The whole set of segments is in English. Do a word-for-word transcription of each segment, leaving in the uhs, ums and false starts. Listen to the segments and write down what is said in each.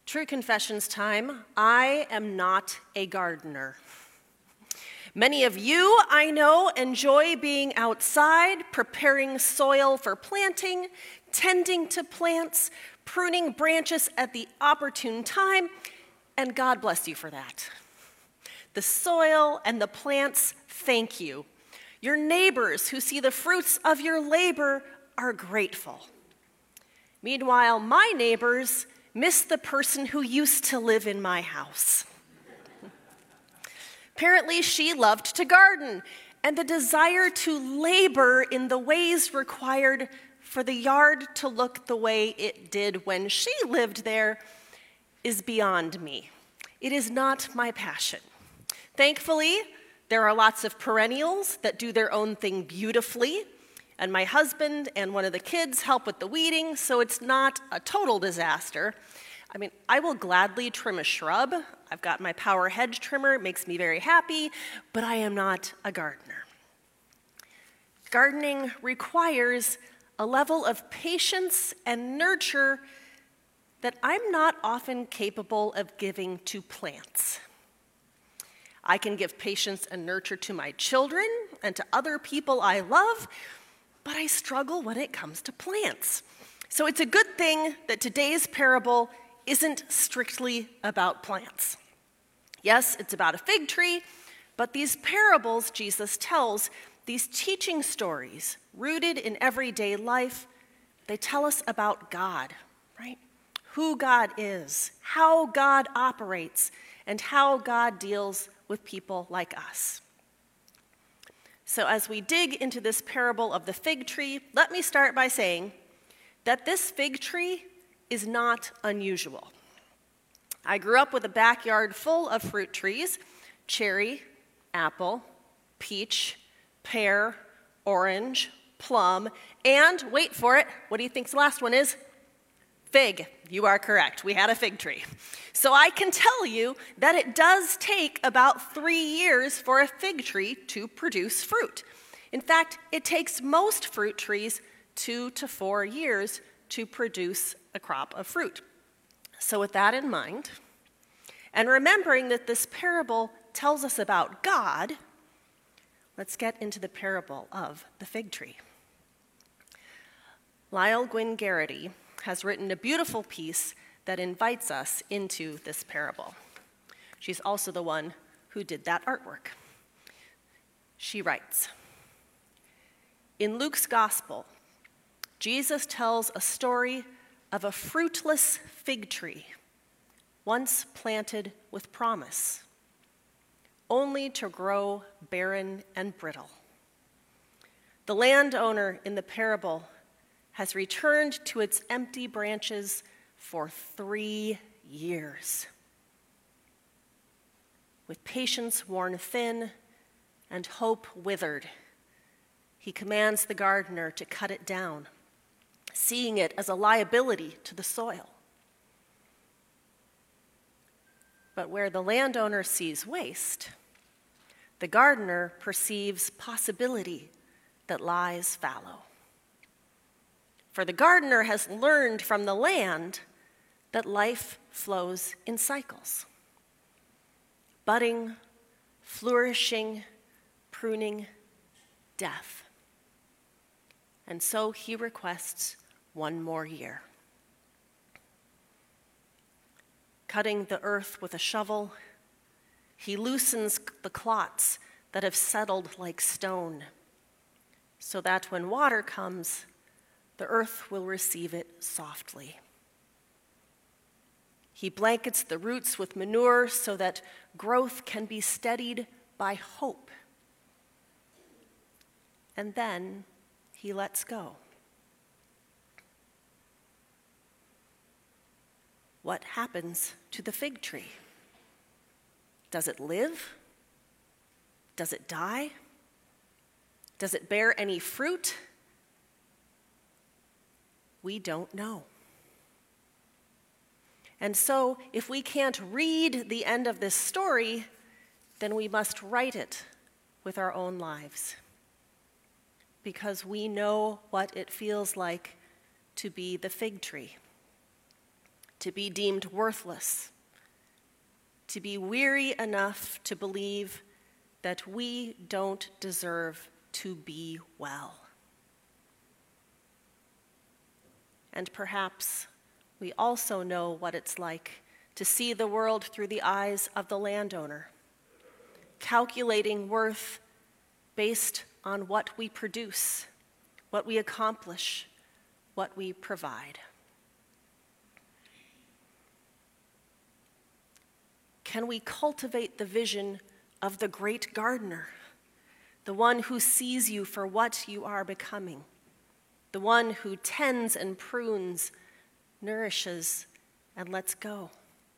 True confessions time. I am not a gardener. Many of you, I know, enjoy being outside, preparing soil for planting, tending to plants, pruning branches at the opportune time, and God bless you for that. The soil and the plants thank you. Your neighbors who see the fruits of your labor are grateful. Meanwhile, my neighbors miss the person who used to live in my house. Apparently, she loved to garden, and the desire to labor in the ways required for the yard to look the way it did when she lived there is beyond me. It is not my passion. Thankfully, there are lots of perennials that do their own thing beautifully, and my husband and one of the kids help with the weeding, so it's not a total disaster. I mean, I will gladly trim a shrub. I've got my power hedge trimmer, it makes me very happy, but I am not a gardener. Gardening requires a level of patience and nurture that I'm not often capable of giving to plants. I can give patience and nurture to my children and to other people I love, but I struggle when it comes to plants. So it's a good thing that today's parable isn't strictly about plants. Yes, it's about a fig tree, but these parables Jesus tells, these teaching stories rooted in everyday life, they tell us about God, right? Who God is, how God operates, and how God deals with people like us. So as we dig into this parable of the fig tree, let me start by saying that this fig tree is not unusual. I grew up with a backyard full of fruit trees: cherry, apple, peach, pear, orange, plum, and, wait for it, what do you think the last one is? Fig. You are correct. We had a fig tree. So I can tell you that it does take about three years for a fig tree to produce fruit. In fact, it takes most fruit trees two to four years to produce a crop of fruit. So with that in mind, and remembering that this parable tells us about God, let's get into the parable of the fig tree. Lyle Gwynn Garrity has written a beautiful piece that invites us into this parable. She's also the one who did that artwork. She writes, in Luke's gospel, Jesus tells a story of a fruitless fig tree, once planted with promise, only to grow barren and brittle. The landowner in the parable has returned to its empty branches for three years. With patience worn thin and hope withered, he commands the gardener to cut it down, seeing it as a liability to the soil. But where the landowner sees waste, the gardener perceives possibility that lies fallow. For the gardener has learned from the land that life flows in cycles. Budding, flourishing, pruning, death. And so he requests one more year. Cutting the earth with a shovel, he loosens the clots that have settled like stone, so that when water comes, the earth will receive it softly. He blankets the roots with manure so that growth can be steadied by hope. And then he lets go. What happens to the fig tree? Does it live? Does it die? Does it bear any fruit? We don't know. And so, if we can't read the end of this story, then we must write it with our own lives. Because we know what it feels like to be the fig tree, to be deemed worthless, to be weary enough to believe that we don't deserve to be well. And perhaps we also know what it's like to see the world through the eyes of the landowner, calculating worth based on what we produce, what we accomplish, what we provide. Can we cultivate the vision of the great gardener, the one who sees you for what you are becoming, the one who tends and prunes, nourishes, and lets go?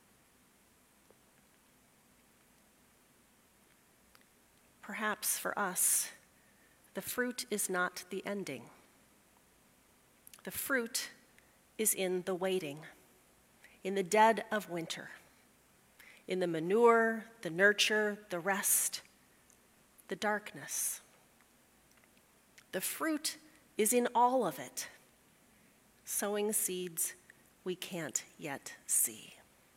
Perhaps for us, the fruit is not the ending. The fruit is in the waiting, in the dead of winter, in the manure, the nurture, the rest, the darkness. The fruit is in all of it, sowing seeds we can't yet see.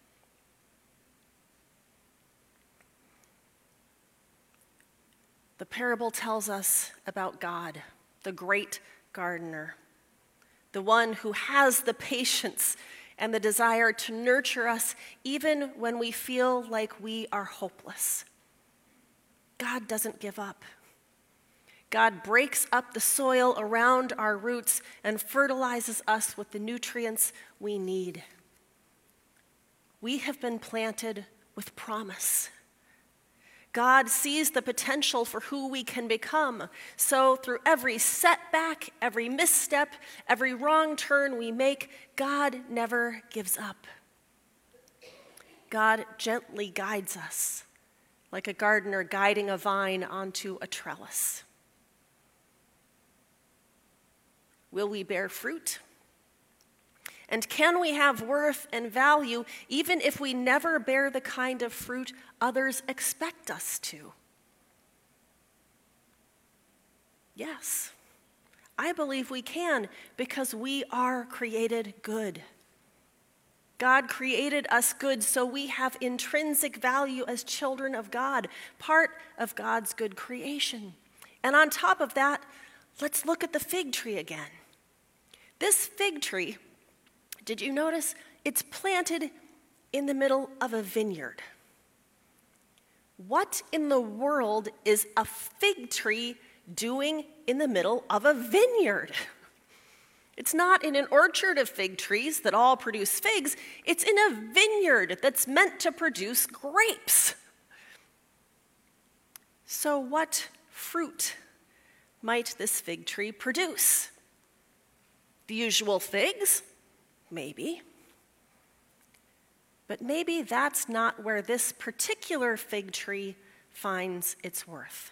The parable tells us about God, the great gardener, the one who has the patience and the desire to nurture us even when we feel like we are hopeless. God doesn't give up. God breaks up the soil around our roots and fertilizes us with the nutrients we need. We have been planted with promise. God sees the potential for who we can become. So through every setback, every misstep, every wrong turn we make, God never gives up. God gently guides us, like a gardener guiding a vine onto a trellis. Will we bear fruit? And can we have worth and value even if we never bear the kind of fruit others expect us to? Yes, I believe we can, because we are created good. God created us good, so we have intrinsic value as children of God, part of God's good creation. And on top of that, let's look at the fig tree again. This fig tree, did you notice? It's planted in the middle of a vineyard. What in the world is a fig tree doing in the middle of a vineyard? It's not in an orchard of fig trees that all produce figs. It's in a vineyard that's meant to produce grapes. So what fruit might this fig tree produce? The usual figs? Maybe. But maybe that's not where this particular fig tree finds its worth.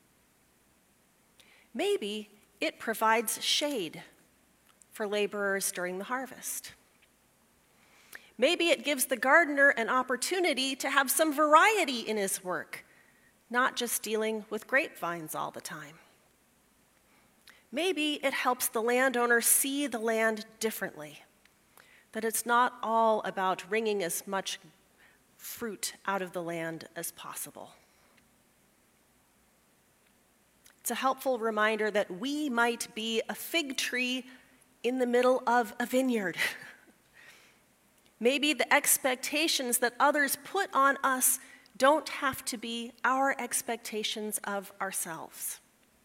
Maybe it provides shade for laborers during the harvest. Maybe it gives the gardener an opportunity to have some variety in his work, not just dealing with grapevines all the time. Maybe it helps the landowner see the land differently, that it's not all about wringing as much fruit out of the land as possible. It's a helpful reminder that we might be a fig tree in the middle of a vineyard. Maybe the expectations that others put on us don't have to be our expectations of ourselves.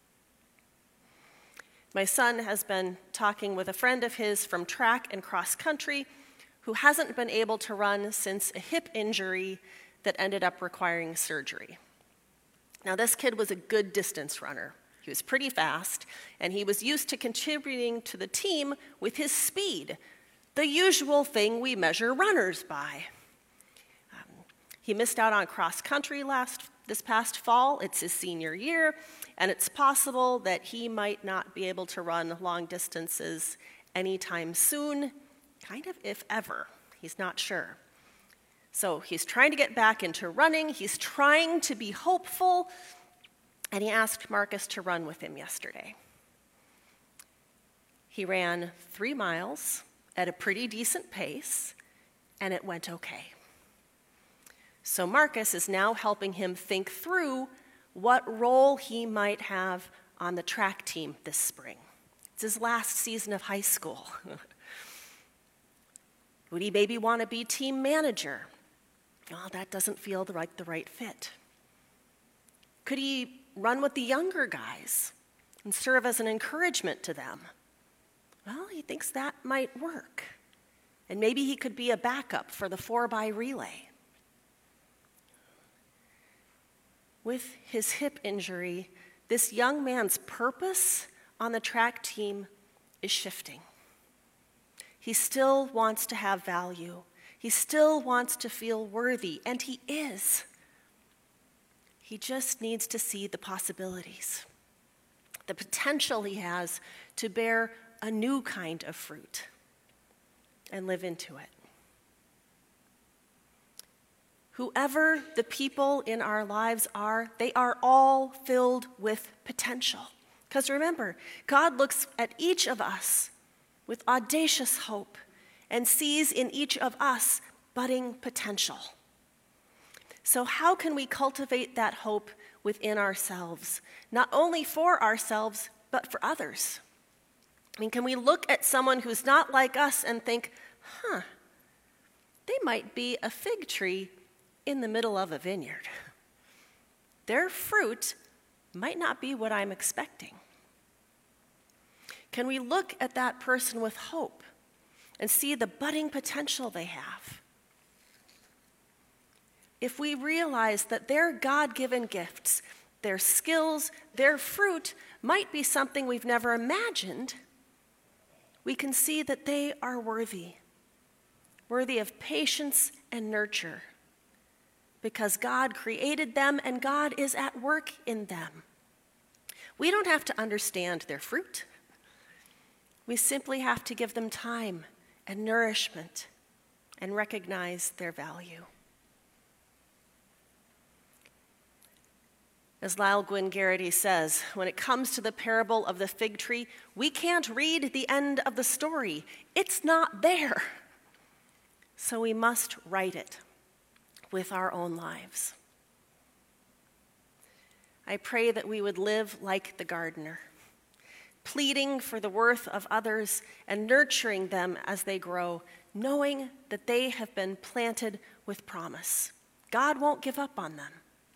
My son has been talking with a friend of his from track and cross country who hasn't been able to run since a hip injury that ended up requiring surgery. Now, this kid was a good distance runner. He was pretty fast, and he was used to contributing to the team with his speed, the usual thing we measure runners by. Um, he missed out on cross country last this past fall. It's his senior year, and it's possible that he might not be able to run long distances anytime soon, kind of if ever. He's not sure. So he's trying to get back into running. He's trying to be hopeful, and he asked Marcus to run with him yesterday. He ran three miles at a pretty decent pace, and it went okay. So Marcus is now helping him think through what role he might have on the track team this spring. It's his last season of high school. Would he maybe want to be team manager? Well, that doesn't feel like the right fit. Could he run with the younger guys and serve as an encouragement to them? Well, he thinks that might work. And maybe he could be a backup for the four by relay. With his hip injury, this young man's purpose on the track team is shifting. He still wants to have value. He still wants to feel worthy, and he is. He just needs to see the possibilities, the potential he has to bear a new kind of fruit and live into it. Whoever the people in our lives are, they are all filled with potential. Because remember, God looks at each of us with audacious hope and sees in each of us budding potential. So how can we cultivate that hope within ourselves, not only for ourselves, but for others? I mean, can we look at someone who's not like us and think, huh, they might be a fig tree in the middle of a vineyard. Their fruit might not be what I'm expecting. Can we look at that person with hope and see the budding potential they have? If we realize that their God-given gifts, their skills, their fruit might be something we've never imagined, we can see that they are worthy, worthy of patience and nurture, because God created them and God is at work in them. We don't have to understand their fruit. We simply have to give them time and nourishment and recognize their value. As Lyle Gwynn Garrity says, when it comes to the parable of the fig tree, we can't read the end of the story. It's not there. So we must write it with our own lives. I pray that we would live like the gardener, pleading for the worth of others and nurturing them as they grow, knowing that they have been planted with promise. God won't give up on them.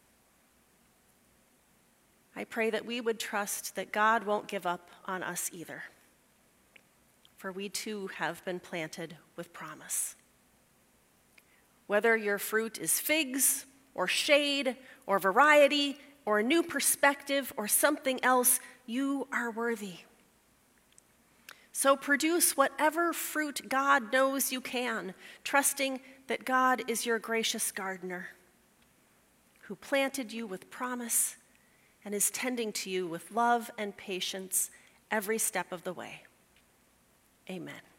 I pray that we would trust that God won't give up on us either, for we too have been planted with promise. Whether your fruit is figs or shade or variety or a new perspective or something else, you are worthy. So produce whatever fruit God knows you can, trusting that God is your gracious gardener who planted you with promise and is tending to you with love and patience every step of the way. Amen.